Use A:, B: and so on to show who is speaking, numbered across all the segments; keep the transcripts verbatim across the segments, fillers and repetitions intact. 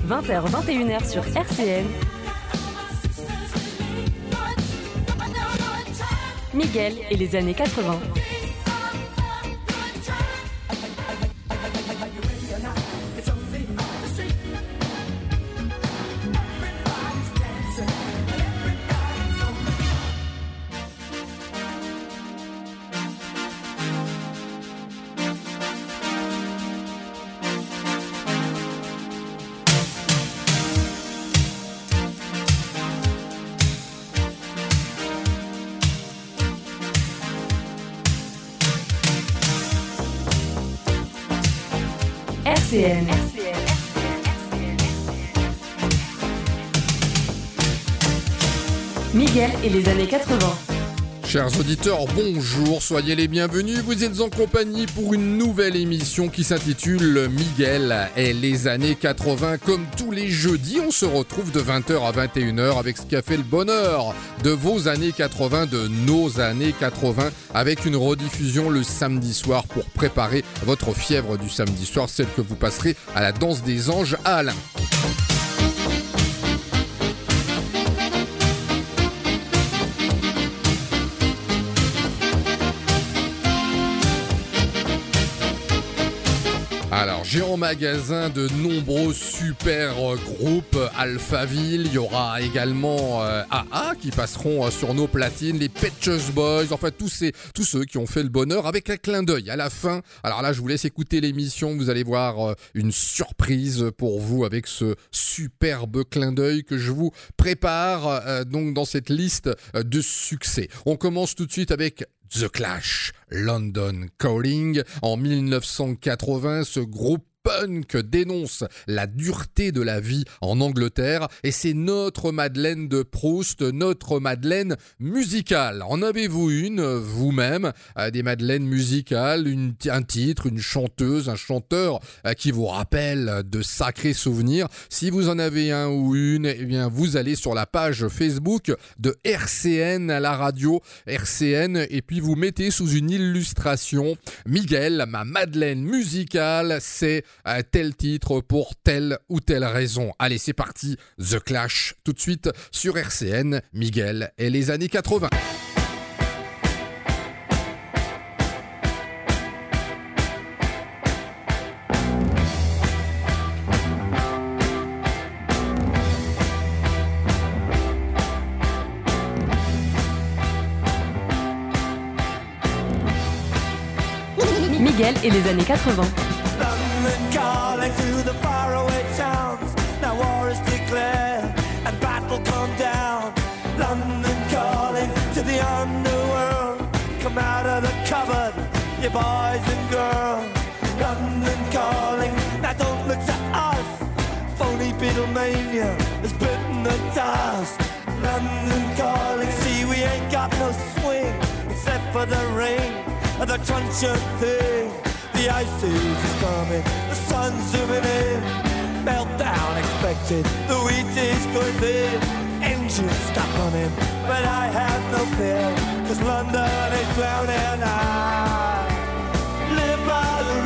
A: vingt heures vingt et une heures sur R C N. Miguel et les années quatre-vingts. R C N. Miguel et les années quatre-vingts.
B: Chers auditeurs, bonjour, soyez les bienvenus. Vous êtes en compagnie pour une nouvelle émission qui s'intitule Miguel et les années quatre-vingts. Comme tous les jeudis, on se retrouve de vingt heures à vingt et une heures avec ce qui a fait le bonheur de vos années quatre-vingts, de nos années quatre-vingts, avec une rediffusion le samedi soir pour préparer votre fièvre du samedi soir, celle que vous passerez à la danse des anges à Alain. Alors, j'ai en magasin de nombreux super groupes Alphaville. Il y aura également euh, A A qui passeront euh, sur nos platines, les Pet Shop Boys, enfin tous, ces, tous ceux qui ont fait le bonheur avec un clin d'œil à la fin. Alors là, je vous laisse écouter l'émission. Vous allez voir euh, une surprise pour vous avec ce superbe clin d'œil que je vous prépare euh, donc dans cette liste euh, de succès. On commence tout de suite avec The Clash, London Calling. En dix-neuf cent quatre-vingts, ce groupe punk dénonce la dureté de la vie en Angleterre et c'est notre Madeleine de Proust, notre Madeleine musicale. En avez-vous une, vous-même, euh, des Madeleines musicales, une, un titre, une chanteuse, un chanteur euh, qui vous rappelle de sacrés souvenirs? Si vous en avez un ou une, eh bien vous allez sur la page Facebook de R C N à la radio, R C N, et puis vous mettez sous une illustration Miguel, ma Madeleine musicale, c'est à tel titre pour telle ou telle raison. Allez, c'est parti, The Clash, tout de suite sur R C N, Miguel et les années quatre-vingts.
A: Miguel et les années quatre-vingts.
C: Calling to the faraway towns. Now war is declared and battle come down. London calling to the underworld. Come out of the cupboard, you boys and girls. London calling, now don't look to us. Phony Beatlemania has bitten the dust. London calling, see we ain't got no swing except for the rain and the truncheon thing. The ice age is coming, the sun's zooming in. Meltdown expected, the wheat is going thin. Engines stop running, but I have no fear, cause London is drowning. I live by the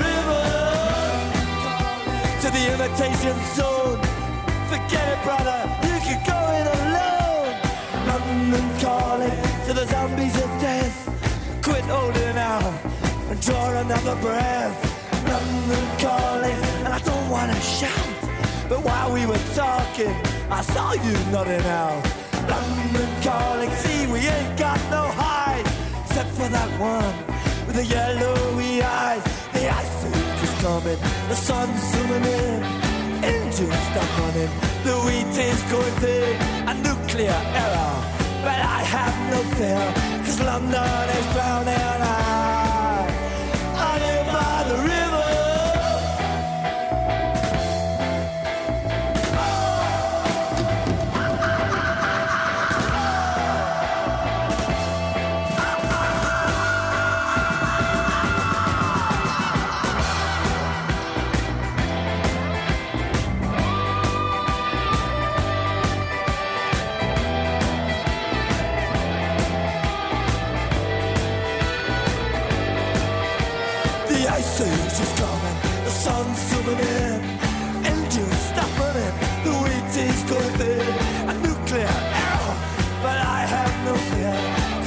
C: river, to the imitation zone. Forget it, brother, you can go it alone. London calling to the zombies of death. Quit holding out and draw another breath. London calling, and I don't wanna shout, but while we were talking, I saw you nodding out. London calling, see we ain't got no hide, except for that one with the yellowy eyes. The ice age is coming, the sun's zooming in. Engines stop running, the wheat is going thin. A nuclear error, but I have no fear, cause London is drowning. I, I live by the river. The ice age is coming, the sun's zooming in. Engines stop running,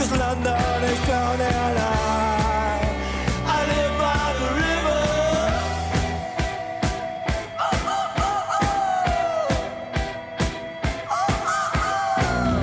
C: 'cause London is drowning and I, I live by the river. Oh, oh, oh, oh. Oh, oh, oh.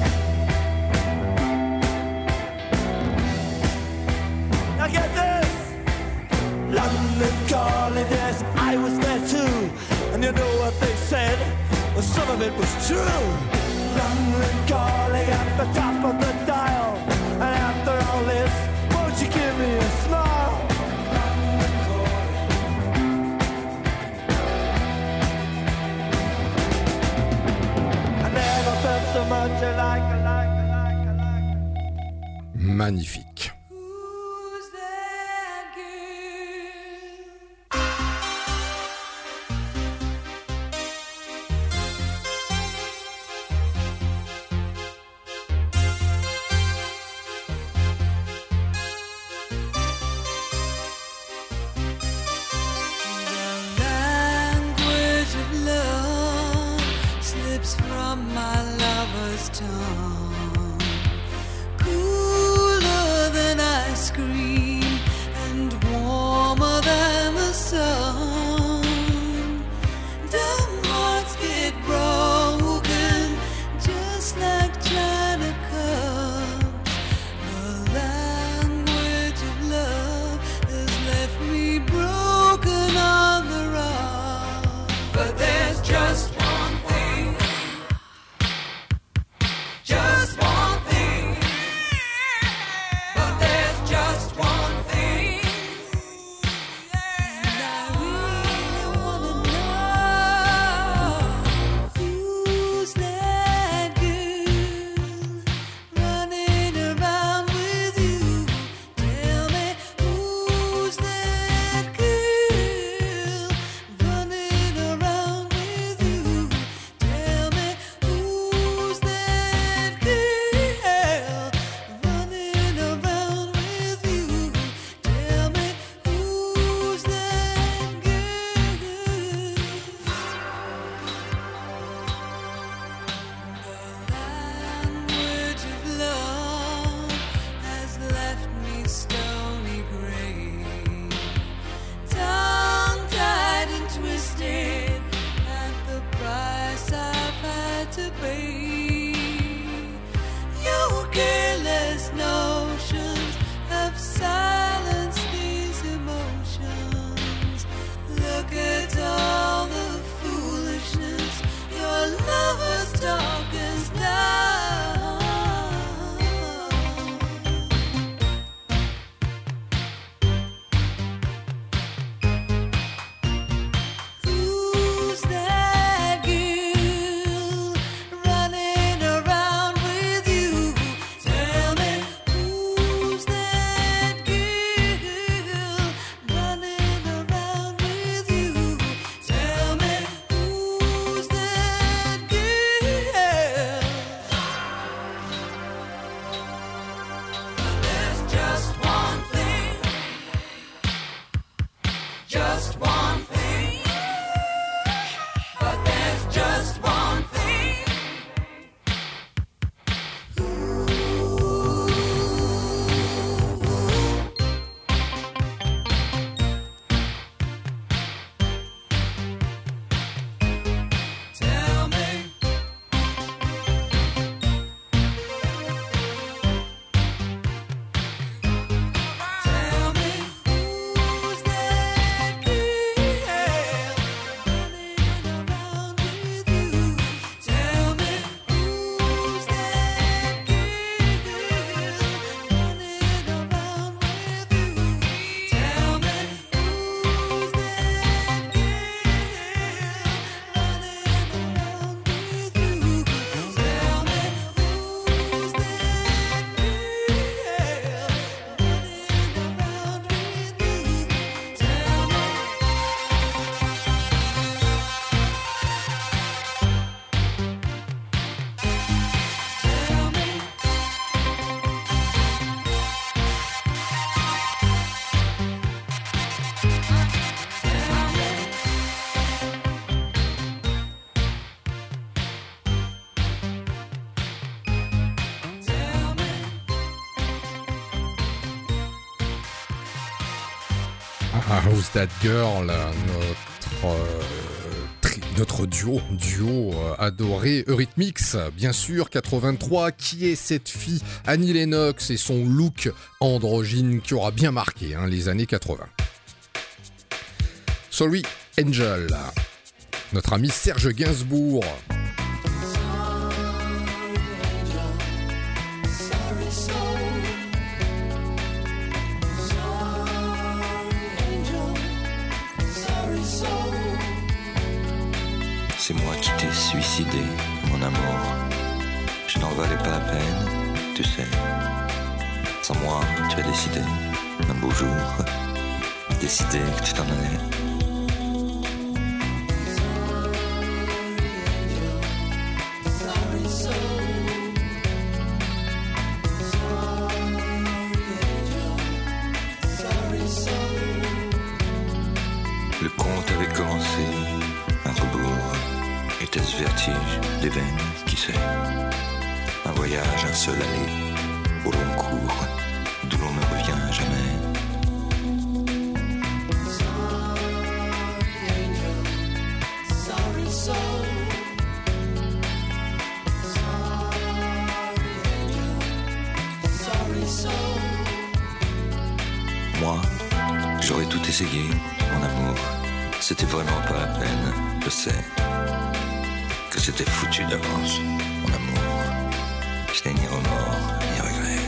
C: Now get this, London calling, yes, I was there too. And you know what they said? Well, some of it was true. London calling at the top of the dial. And after all this, won't you give me a smile? London calling. I never felt so much alike, alike, alike, alike.
B: Magnifique.
C: Who's that girl?
D: The language of love slips from my lover's tongue, cooler than
B: Ah, Who's That Girl, notre, euh, tri, notre duo, duo euh, adoré, Eurythmics, bien sûr, quatre-vingt-trois. Qui est cette fille? Annie Lennox et son look androgyne qui aura bien marqué hein, les années quatre-vingts. Sorry Angel, notre ami Serge Gainsbourg.
E: C'est moi qui t'ai suicidé, mon amour. Je n'en valais pas la peine, tu sais. Sans moi, tu as décidé, un beau jour, décidé que tu t'en allais. Le conte avait commencé, un rebours. Était-ce vertige des veines, qui sait? Un voyage, un seul aller, au long cours, d'où l'on ne revient jamais. Moi, j'aurais tout essayé, mon amour. C'était vraiment pas la peine, je sais. Que c'était foutu d'avance, mon amour. Je n'ai ni remords, ni regrets.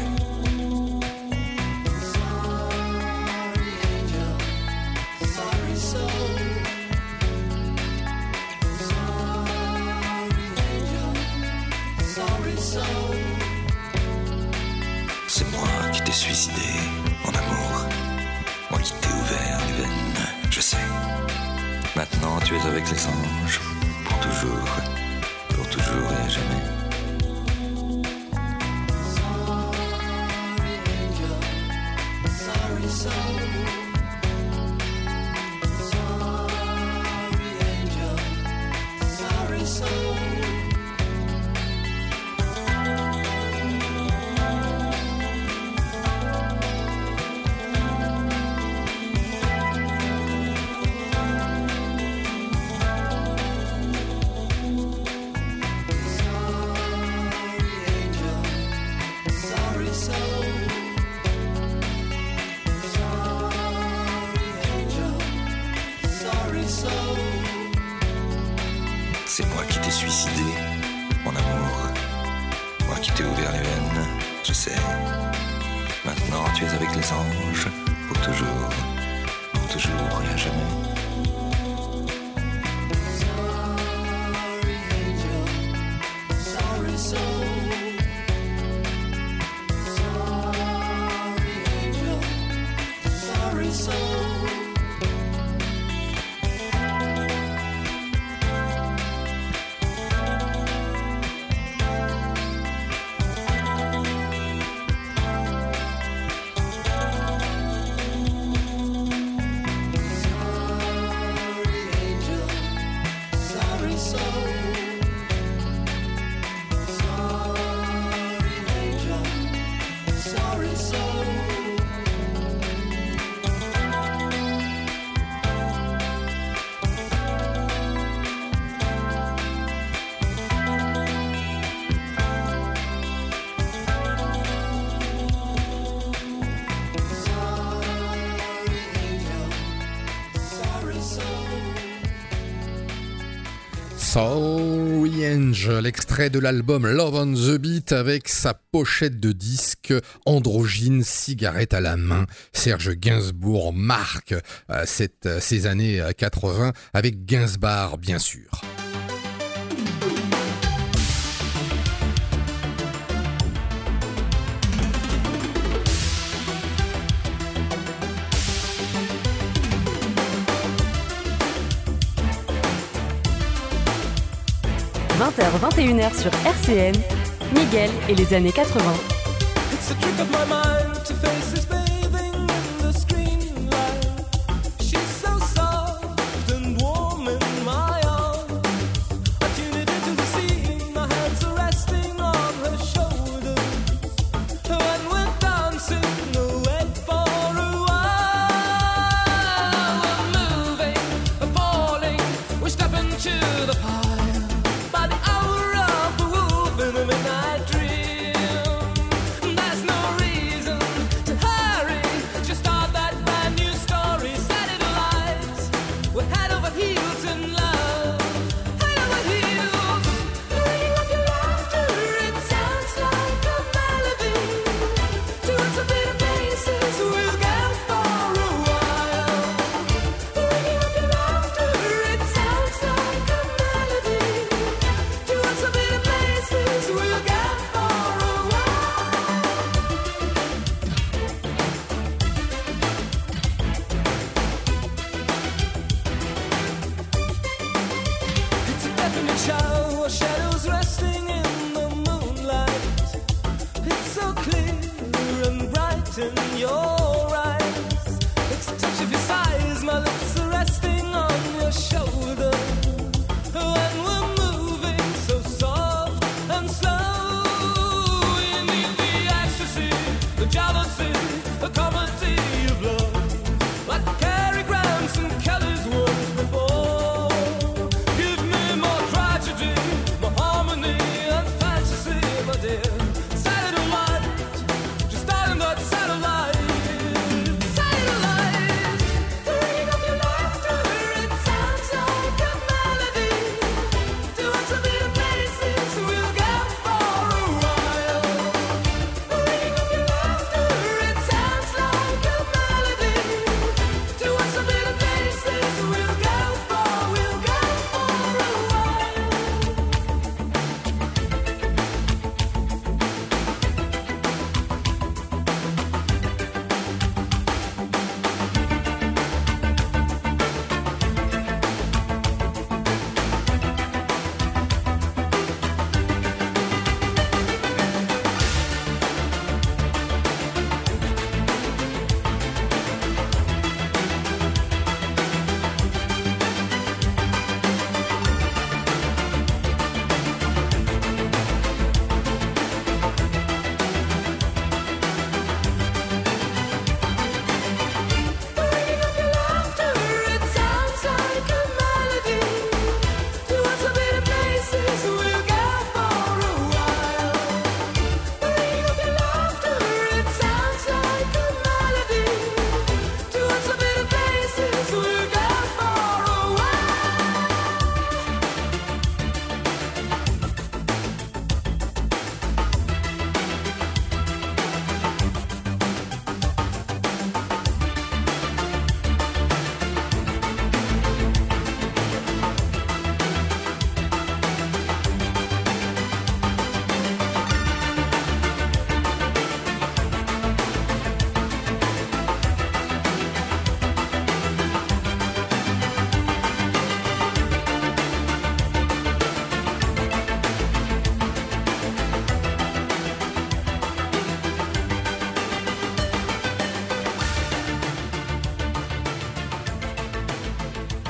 E: C'est moi qui t'ai suicidé, mon amour. Moi qui t'ai ouvert les veines, je sais. Maintenant tu es avec les anges, pour toujours. Pour toujours et à jamais. C'est moi qui t'ai suicidé, mon amour. Moi qui t'ai ouvert les veines, je sais. Maintenant tu es avec les anges, pour toujours, pour toujours et à jamais.
B: Sorry Angel, extrait de l'album Love on the Beat avec sa pochette de disque androgyne, cigarette à la main. Serge Gainsbourg marque euh, cette, euh, ces années quatre-vingts avec Gainsbar bien sûr.
A: vingt heures vingt et une heures sur R C N, Miguel et les années quatre-vingts.
C: It's a trick of my mind to face this bathing in the screen light. She's so soft and warm in my arms. I tune it into the scene, my hands are resting on her shoulders. When we're dancing away for a while.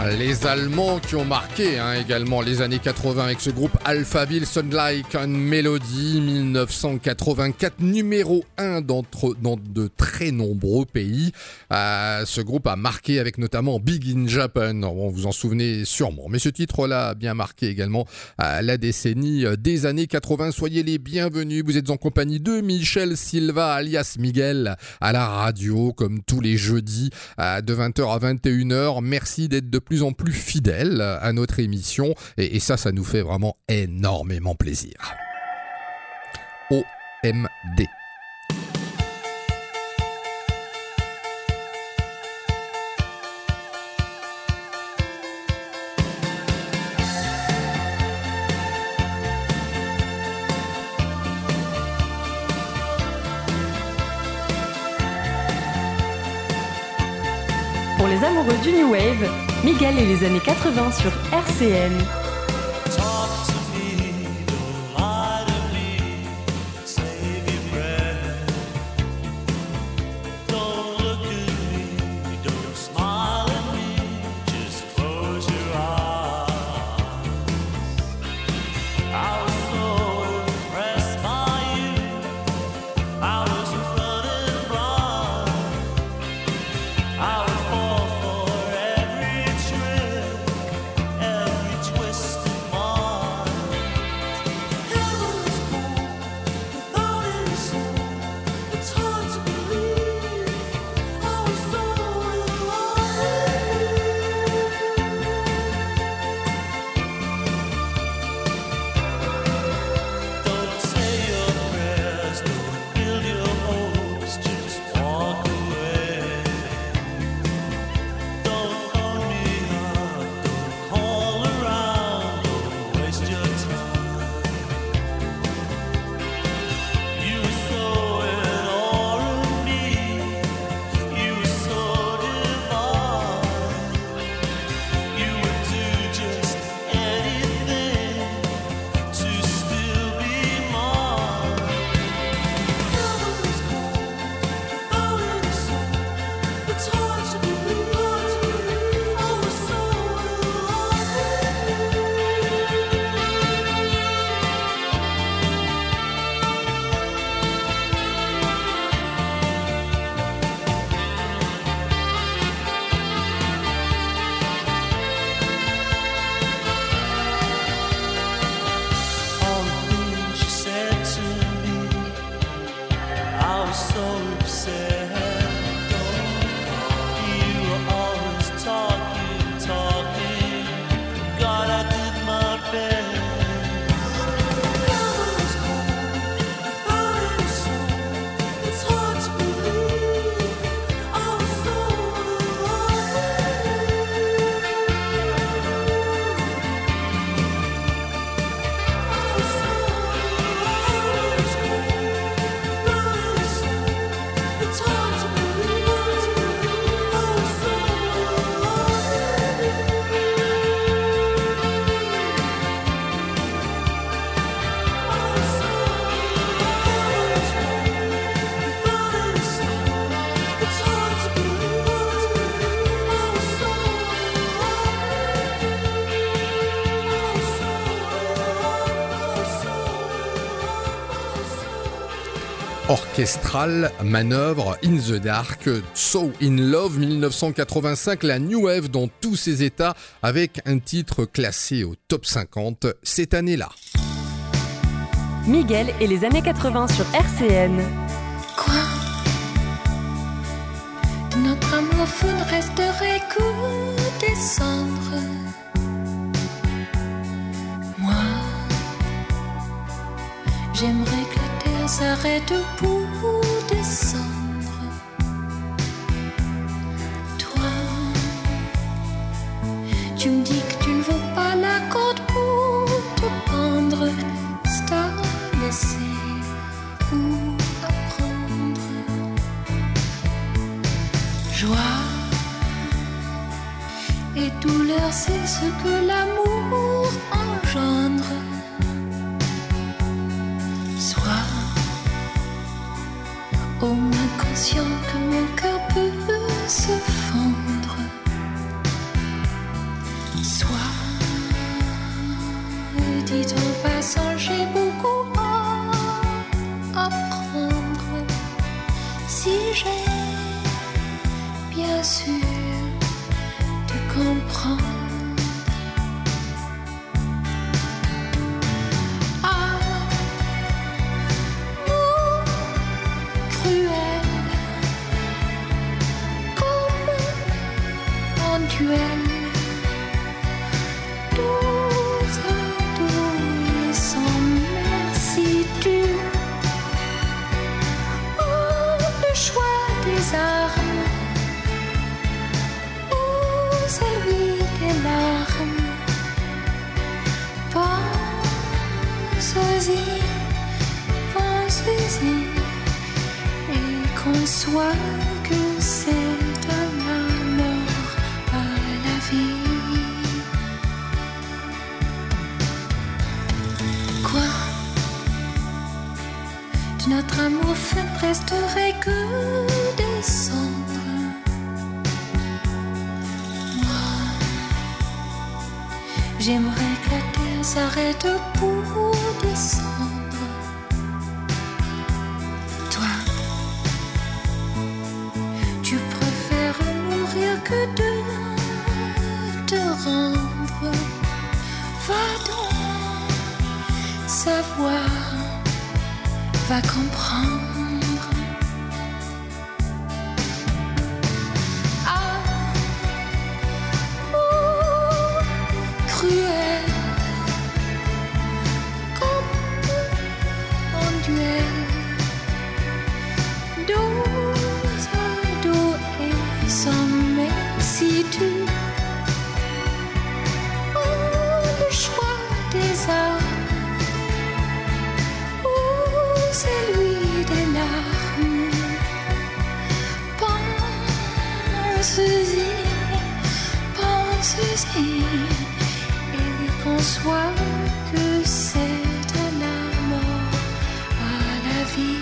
B: Les Allemands qui ont marqué hein, également les années quatre-vingts avec ce groupe Alphaville, Sound Like a Melody, dix-neuf cent quatre-vingt-quatre, numéro un dans, dans de très nombreux pays. Euh, ce groupe a marqué avec notamment Big in Japan, vous vous en souvenez sûrement. Mais ce titre-là a bien marqué également euh, la décennie des années quatre-vingts. Soyez les bienvenus, vous êtes en compagnie de Michel Silva alias Miguel à la radio comme tous les jeudis euh, de vingt heures à vingt et une heures. Merci d'être de plus en plus fidèles à notre émission et, et ça, ça nous fait vraiment énormément plaisir. O M D.
A: Pour les amoureux du New Wave, Miguel et les années quatre-vingts sur R C N.
B: Orchestral Manœuvre in the Dark, So in Love dix-neuf cent quatre-vingt-cinq, la New Wave dans tous ses états avec un titre classé au top cinquante cette année-là.
A: Miguel et les années quatre-vingts sur R C N.
F: Quoi ? Notre amour fou ne resterait que des cendres. Moi, j'aimerais que la terre s'arrête pour descendre. Toi, tu me dis que tu ne vaux pas la corde pour te pendre. C'est à laisser ou apprendre. Joie et douleur, c'est ce que l'amour engendre. Sois au moins conscient que mon cœur peut se fendre. soit. Dit en passant, j'ai beaucoup à apprendre. Si j'ai bien sûr de comprendre.
G: Soit que c'est de la mort à la vie. Quoi? De notre amour fait ne resterait que des cendres. Moi, j'aimerais que la terre s'arrête pour descendre. Que de te rendre, va donc savoir, va comprendre. Ah, oh, cruel, comme en duel, dos à dos et sans si tu oh, le choix des armes ou celui des larmes, pense-y, pense-y et conçois que c'est de la mort à la vie.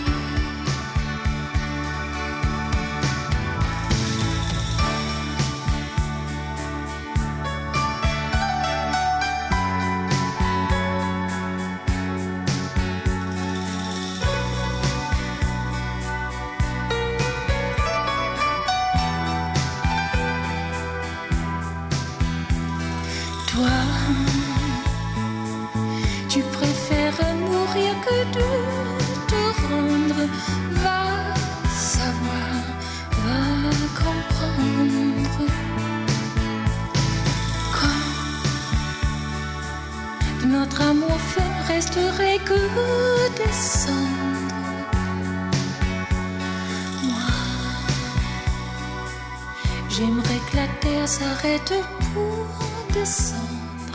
G: Tu préfères mourir que de te rendre. Va savoir, va comprendre. Quoi? De notre amour fait ne resterait que des cendres. Moi, j'aimerais que la terre s'arrête pour descendre.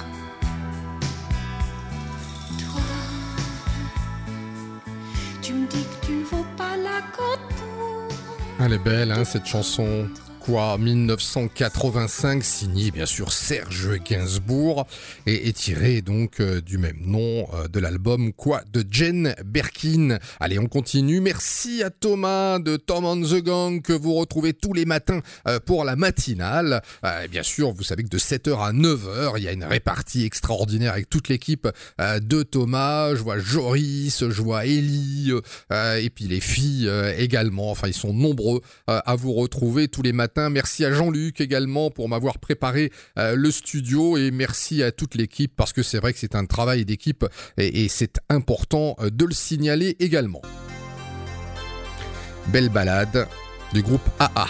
B: Elle est belle, hein, cette chanson. Quoi, dix-neuf cent quatre-vingt-cinq, signé bien sûr Serge Gainsbourg, et est tiré donc euh, du même nom euh, de l'album Quoi de Jane Birkin. Allez, on continue. Merci à Thomas de Tom and the Gang que vous retrouvez tous les matins euh, pour la matinale. Euh, et bien sûr, vous savez que de sept heures à neuf heures, il y a une répartie extraordinaire avec toute l'équipe euh, de Thomas. Je vois Joris, je vois Ellie, euh, et puis les filles euh, également. Enfin, ils sont nombreux euh, à vous retrouver tous les matins. Merci à Jean-Luc également pour m'avoir préparé euh, le studio, et merci à toute l'équipe parce que c'est vrai que c'est un travail d'équipe et, et c'est important euh, de le signaler également. Belle balade du groupe A A.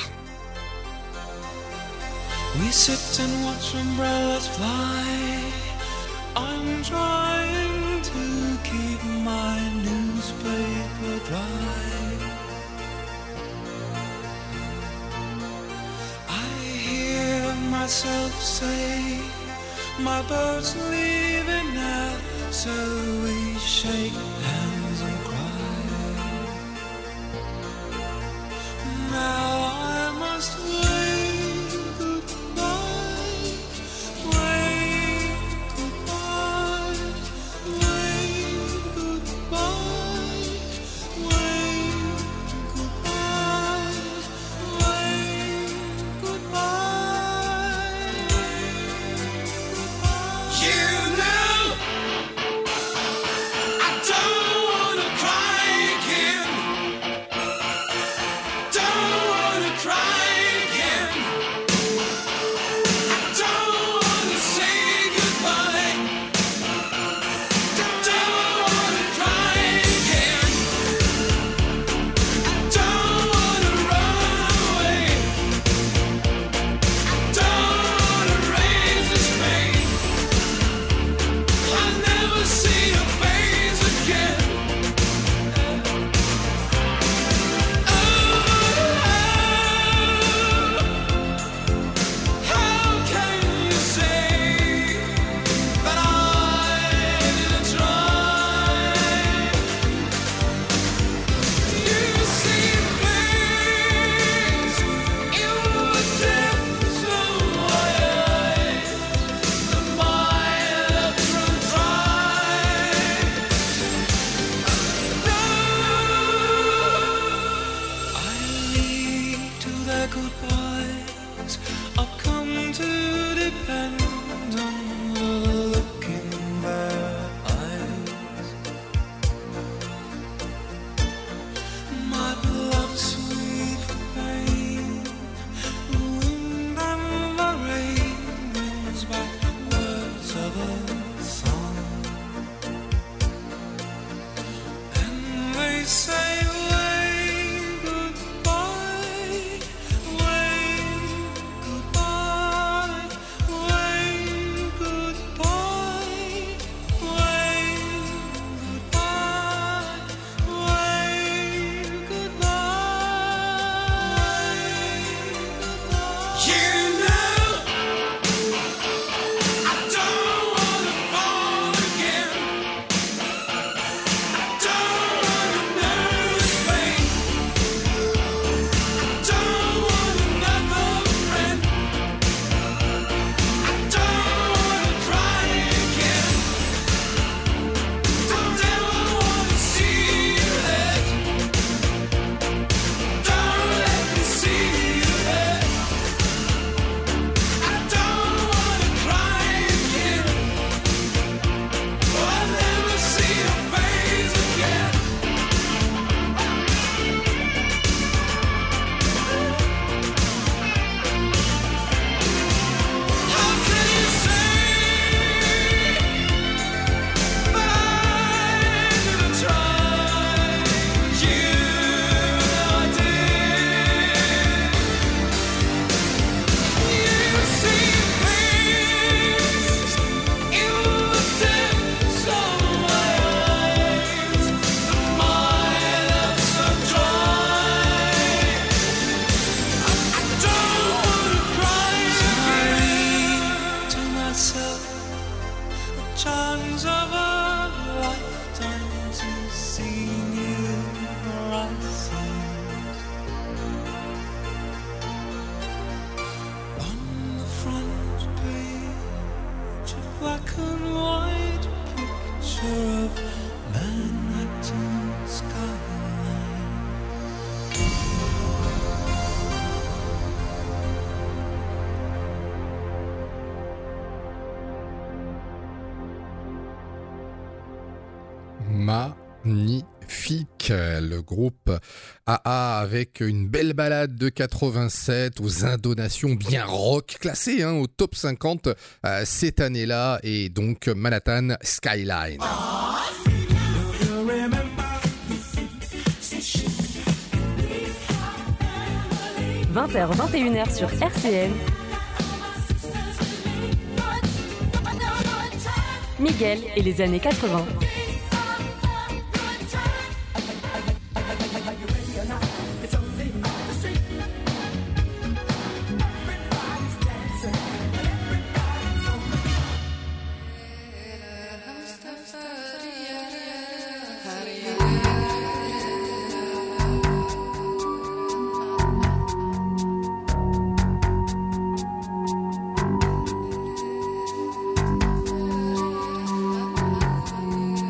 C: We sit and watch umbrellas fly. I'm trying to keep my newspaper dry. Myself say my boat's leaving now, so we shake hands and cry. Now I must wave goodbye, wave goodbye, wave goodbye, wave goodbye, wave goodbye.
D: my goodbyes, I've come to depend on the look in their eyes. My blood sweet for pain, the wind and the rain brings back words of a song. And they say
B: magnifique, le groupe A A avec une belle balade de quatre-vingt-sept aux intonations bien rock, classée hein, au top cinquante euh, cette année-là, et donc Manhattan Skyline.
A: vingt heures vingt et une heures sur R C N. Miguel et les années quatre-vingts.
F: Thank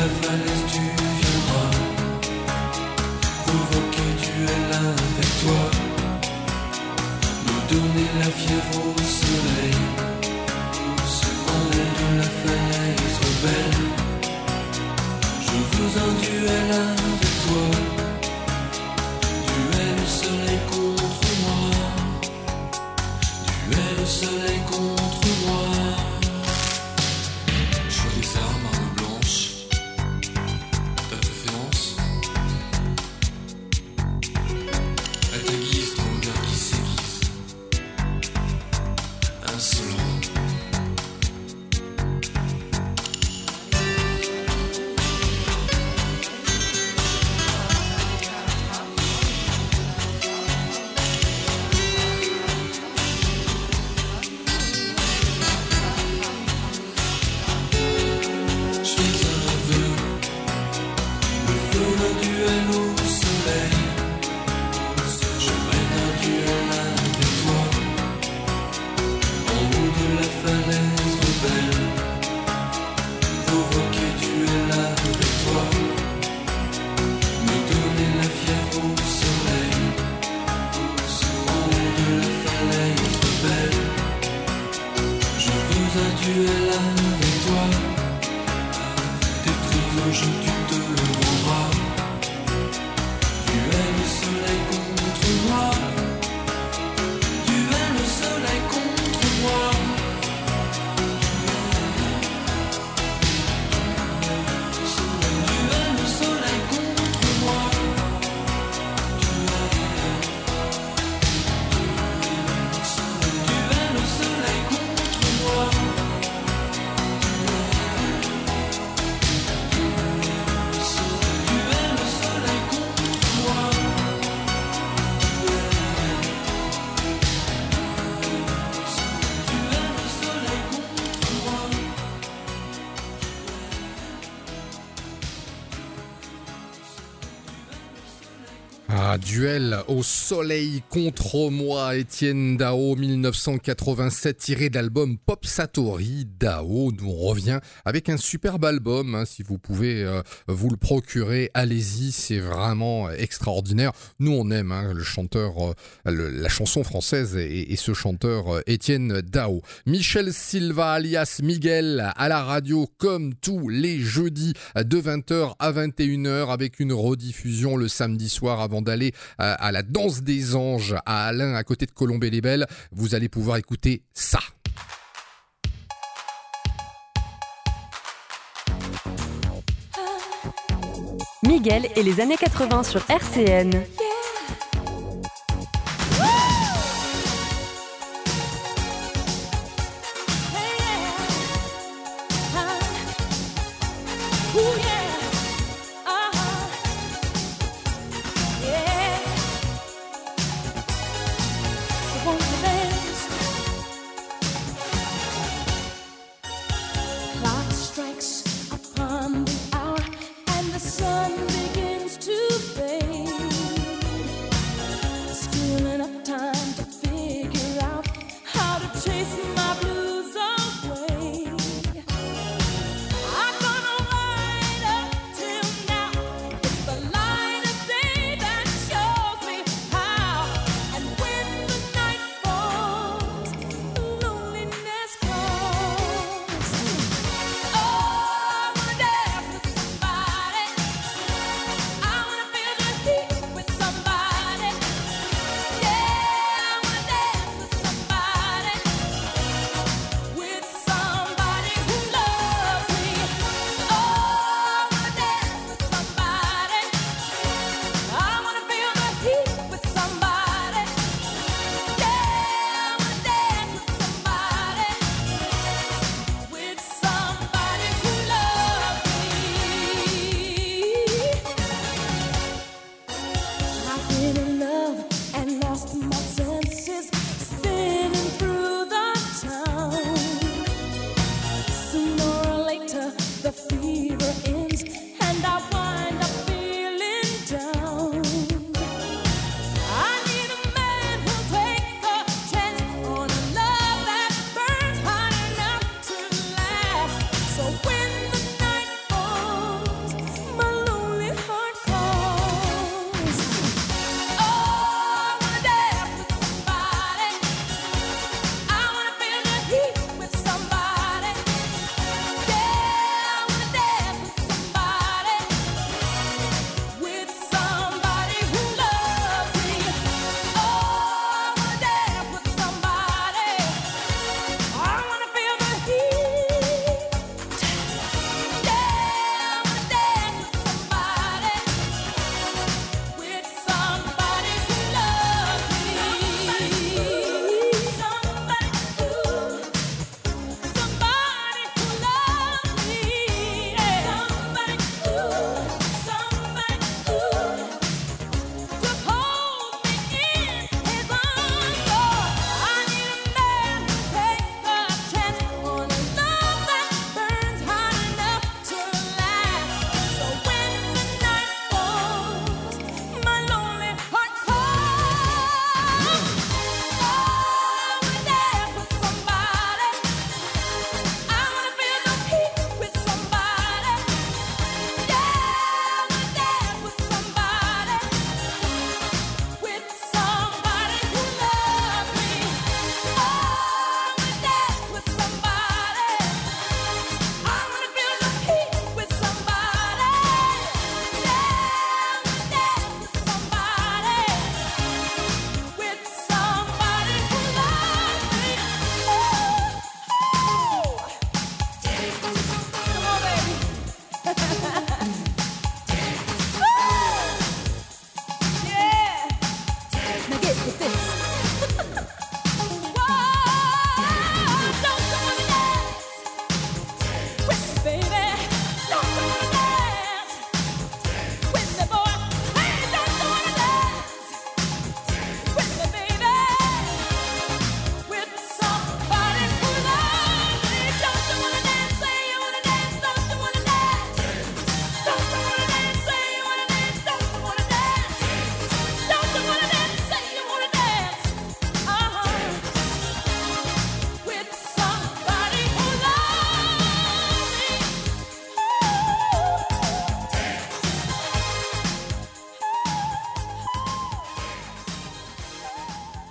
D: la falaise tu viendras provoquer duel avec toi, nous donner la fièvre au soleil, en l'air de la falaise rebelle. Je veux un duel avec toi, duel au soleil contre moi, duel au soleil contre moi. Choix des armes, armes blanches, ta préférence. À ta guise, ton regard qui s'aiguise, insolent.
B: Ah, duel au soleil contre moi, Étienne Dao, dix-neuf cent quatre-vingt-sept, tiré d'album Pop Satori. Dao nous revient avec un superbe album, hein, si vous pouvez euh, vous le procurer, allez-y, c'est vraiment extraordinaire. Nous on aime hein, le chanteur, euh, le, la chanson française et, et ce chanteur euh, Étienne Dao. Michel Silva alias Miguel à la radio comme tous les jeudis de vingt heures à vingt et une heures avec une rediffusion le samedi soir avant d'aller à, à la danse des anges à Alain à côté de Colombey-les-Belles. Vous allez pouvoir écouter ça.
A: Miguel et les années quatre-vingts sur R C N.
F: Upon the hour and the sun begins to fade.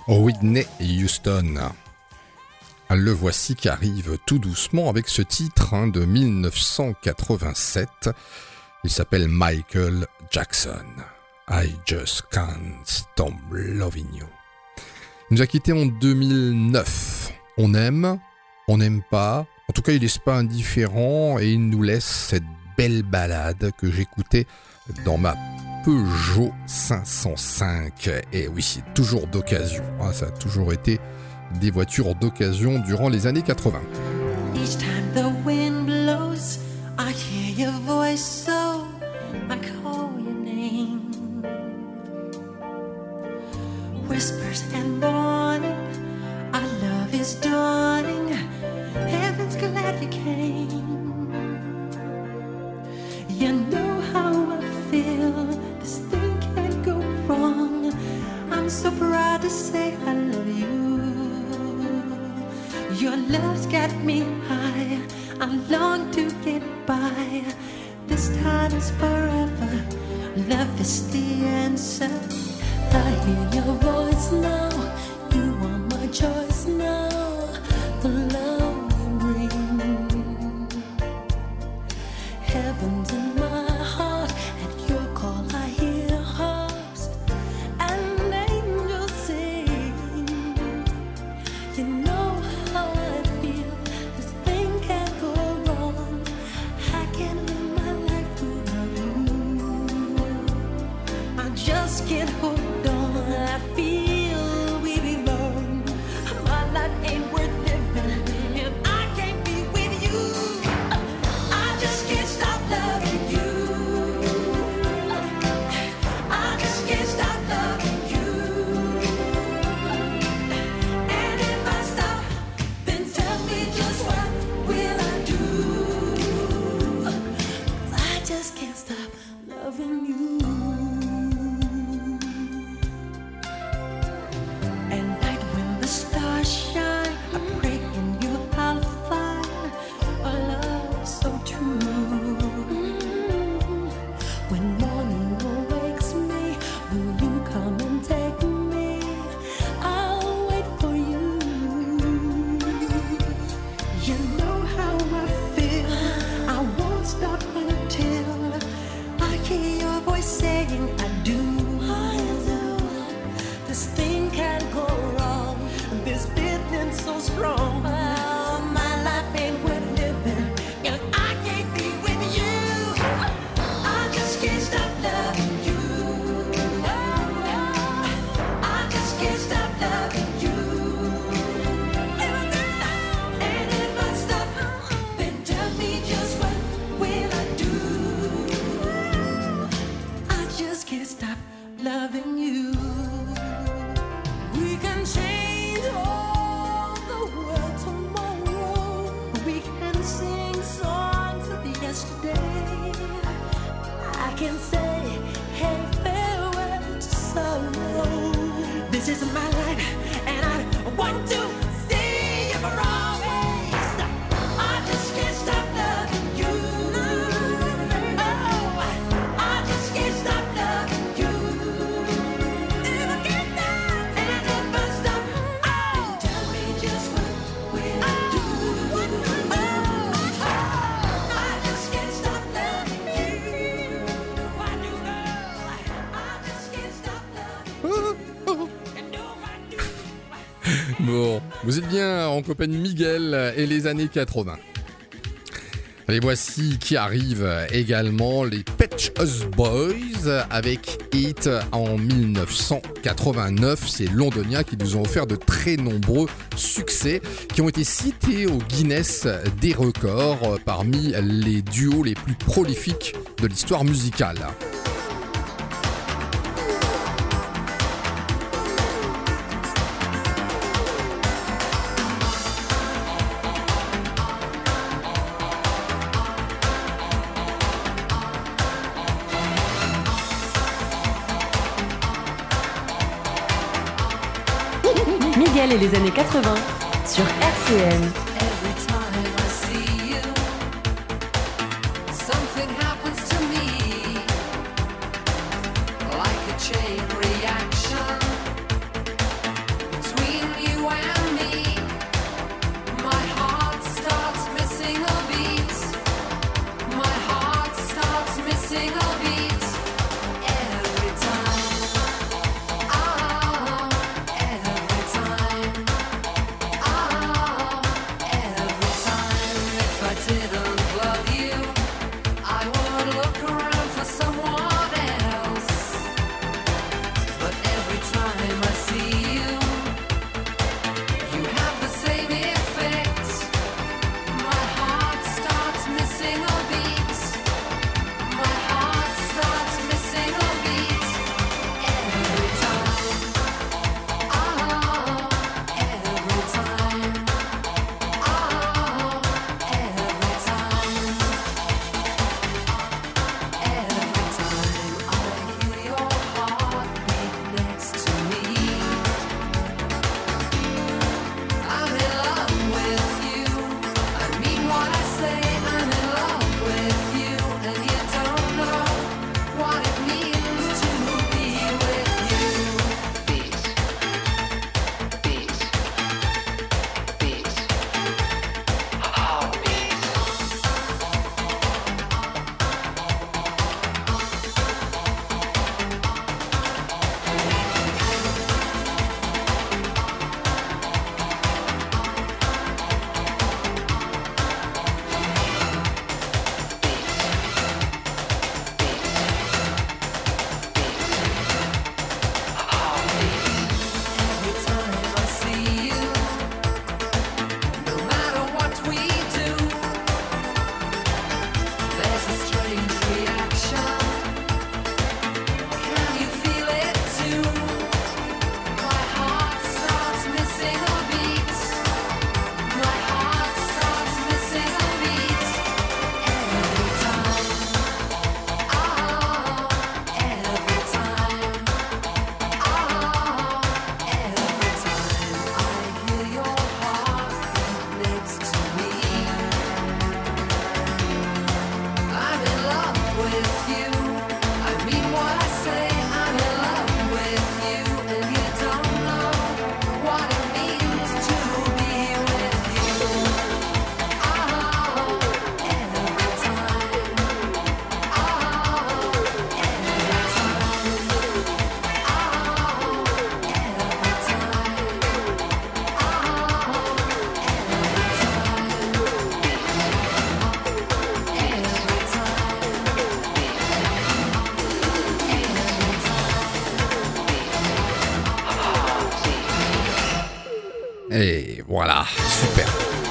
B: Whitney Houston. Le voici qui arrive tout doucement avec ce titre hein, de dix-neuf cent quatre-vingt-sept. Il s'appelle Michael Jackson. I just can't stop loving you. Il nous a quittés en deux mille neuf. On aime, on n'aime pas. En tout cas, il laisse pas indifférent et il nous laisse cette belle balade que j'écoutais dans ma Peugeot cinq cent cinq. Et oui, c'est toujours d'occasion. Hein, ça a toujours été des voitures d'occasion durant les années quatre-vingts.
H: Each time the wind blows, I hear your voice, so I call your name. Whispers and morning, our love is dawning. Heaven's glad you came. You know how I feel. This thing can't go wrong. I'm so proud to say I love you. Your love's got me high. I long to get by. This time is forever. Love is the answer. I hear your voice now. You are my choice now. The love you bring. Heaven's in my heart. At your call I hear harps and angels sing. You know how I feel. This thing can't go wrong. I can't live my life without you. I just can't hold on. I feel we belong. My life ain't worth living if I can't be with you. I just can't stop loving you. I just can't stop loving you. And if I stop, then tell me just what will I do? 'Cause I just can't stop loving you. At night when the stars shine, I pray in you I'll find a love so true. When morning awakes me, will you come and take me? I'll wait for you. You know how I feel. I won't stop until I hear your voice saying I do. I do. This thing can't go wrong. This feeling so strong. Oh, my life ain't worth living if I can't be with you. I just can't stop loving you. I just can't stop loving you. And if I stop, then tell me just what will I do? I just can't stop loving you. We can change all the world tomorrow. We can sing songs of yesterday. I can say, hey, farewell to sorrow. This is my life, and I want to see you for always. I just can't stop loving you. Oh, I just can't stop loving you. If I can't stop, and if I stop, oh, tell me just what will I do? Oh, I just can't stop loving you. Why do, girl? I just can't stop loving you. And no, I do.
B: Bon, vous êtes bien en compagnie de Miguel et les années quatre-vingts. Les voici qui arrivent également, les Pet Shop Boys avec Hit en dix-neuf cent quatre-vingt-neuf. Ces Londoniens qui nous ont offert de très nombreux succès, qui ont été cités au Guinness des records parmi les duos les plus prolifiques de l'histoire musicale.
A: Miguel et les années quatre-vingts sur R C N.
I: Every time I see you, something happens to me, like a chain reaction.
B: Et voilà, super.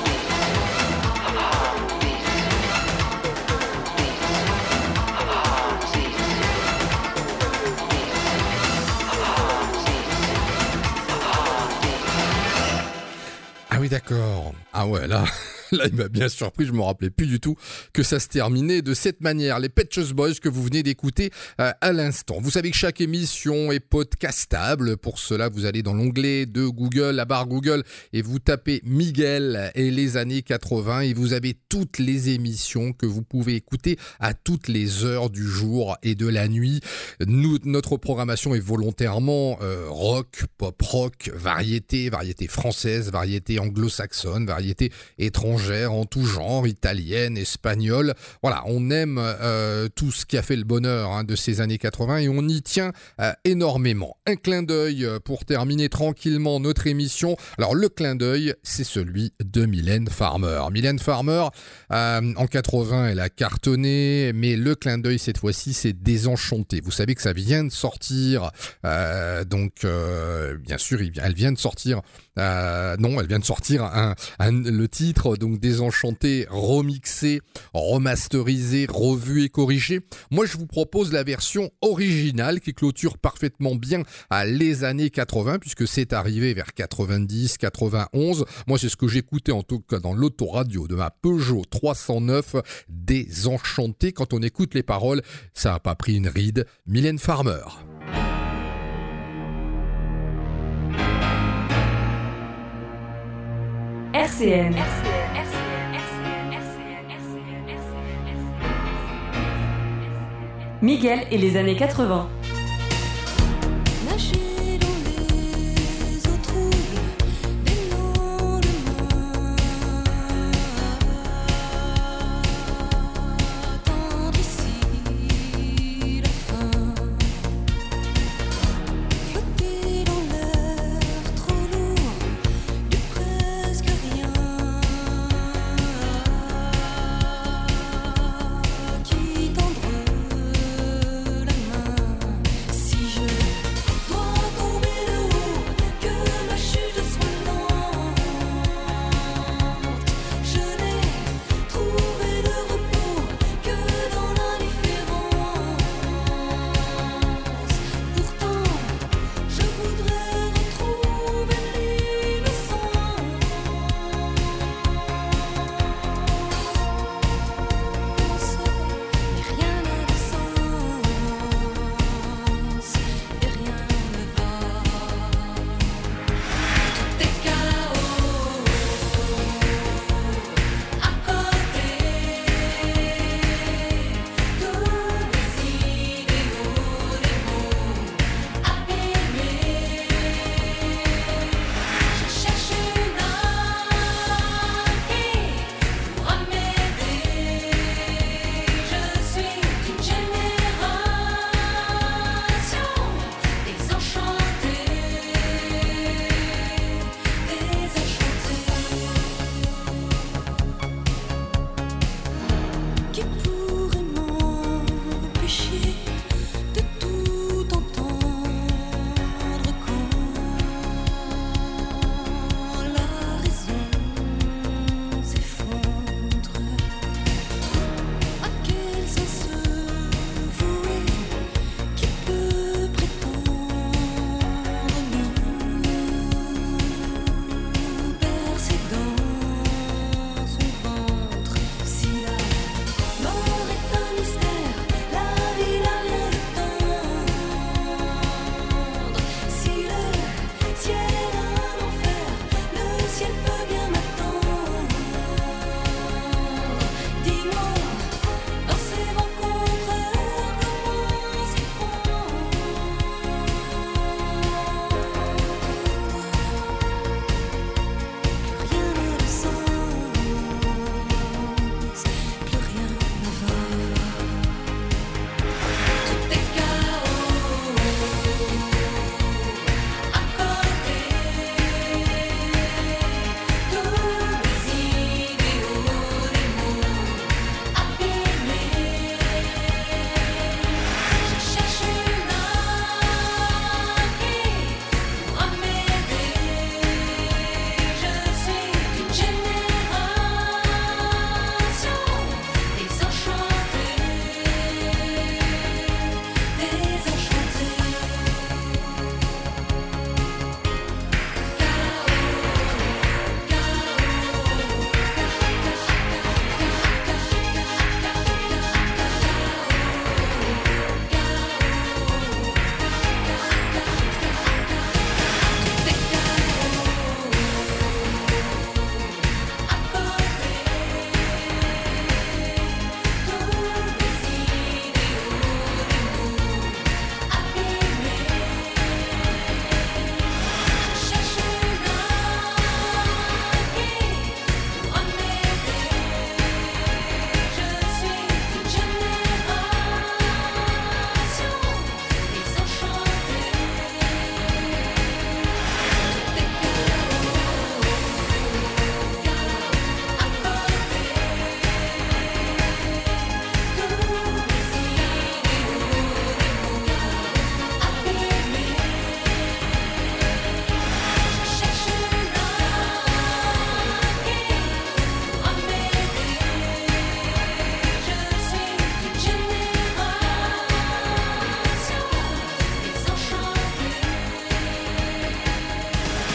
B: Ah oui, d'accord. Ah ouais, là... Là, il m'a bien surpris, je me rappelais plus du tout que ça se terminait de cette manière. Les Pet Shop Boys que vous venez d'écouter euh, à l'instant. Vous savez que chaque émission est podcastable. Pour cela, vous allez dans l'onglet de Google, la barre Google, et vous tapez Miguel et les années quatre-vingts et vous avez toutes les émissions que vous pouvez écouter à toutes les heures du jour et de la nuit. Nous, notre programmation est volontairement euh, rock, pop rock, variété, variété française, variété anglo-saxonne, variété étrangère, en tout genre, italienne, espagnole. Voilà, on aime euh, tout ce qui a fait le bonheur hein, de ces années quatre-vingts et on y tient euh, énormément. Un clin d'œil pour terminer tranquillement notre émission. Alors le clin d'œil, c'est celui de Mylène Farmer. Mylène Farmer, euh, en quatre-vingts, elle a cartonné, mais le clin d'œil cette fois-ci, c'est Désenchanté. Vous savez que ça vient de sortir, euh, donc euh, bien sûr, elle vient de sortir, euh, non, elle vient de sortir un, un, le titre, donc Désenchanté, remixé, remasterisé, revu et corrigé. Moi, je vous propose la version originale qui clôture parfaitement bien à les années quatre-vingts, puisque c'est arrivé vers quatre-vingt-dix, quatre-vingt-onze. Moi, c'est ce que j'écoutais en tout cas dans l'autoradio de ma Peugeot trois cent neuf, Désenchanté. Quand on écoute les paroles, ça n'a pas pris une ride. Mylène Farmer.
A: R C N. Miguel et les années quatre-vingts.
H: Nager dans les eaux troubles des lendemains, attendre ici la fin, flotter dans l'air trop lourd de presque rien, qui tendre la main.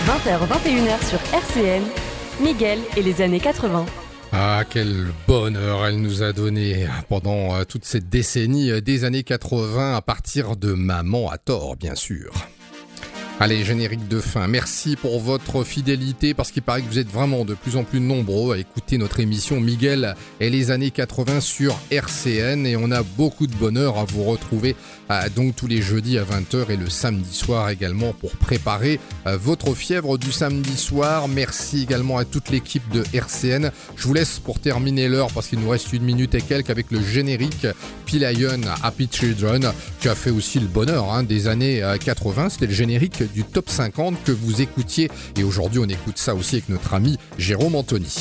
A: vingt heures vingt et une heures sur R C N, Miguel et les années quatre-vingts.
B: Ah, quel bonheur elle nous a donné pendant euh, toute cette décennie euh, des années quatre-vingts, à partir de Maman à tort, bien sûr. Allez, générique de fin. Merci pour votre fidélité, parce qu'il paraît que vous êtes vraiment de plus en plus nombreux à écouter notre émission Miguel et les années quatre-vingts sur R C N, et on a beaucoup de bonheur à vous retrouver euh, donc tous les jeudis à vingt heures et le samedi soir également pour préparer euh, votre fièvre du samedi soir. Merci également à toute l'équipe de R C N. Je vous laisse pour terminer l'heure, parce qu'il nous reste une minute et quelques, avec le générique Pilion Happy Children, qui a fait aussi le bonheur hein, des années euh, quatre-vingts. C'était le générique du top cinquante que vous écoutiez, et aujourd'hui on écoute ça aussi avec notre ami Jérôme Anthony.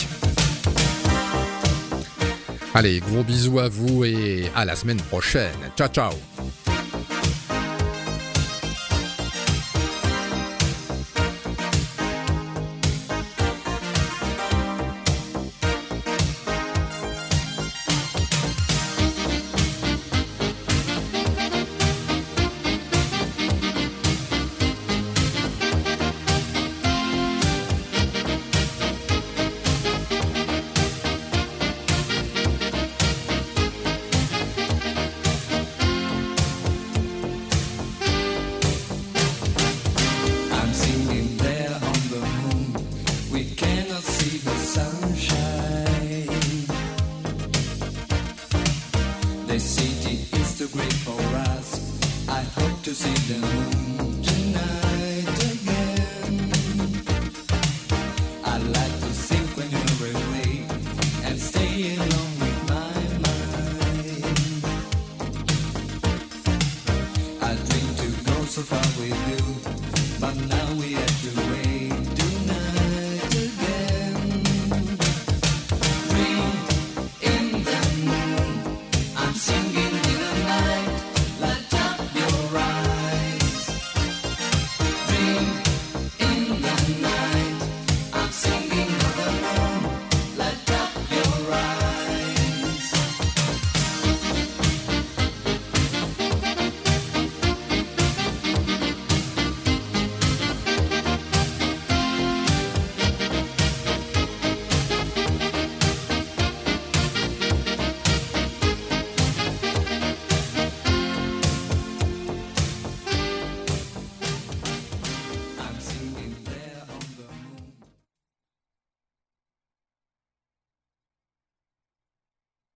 B: Allez, gros bisous à vous et à la semaine prochaine. Ciao ciao.
D: So far with you.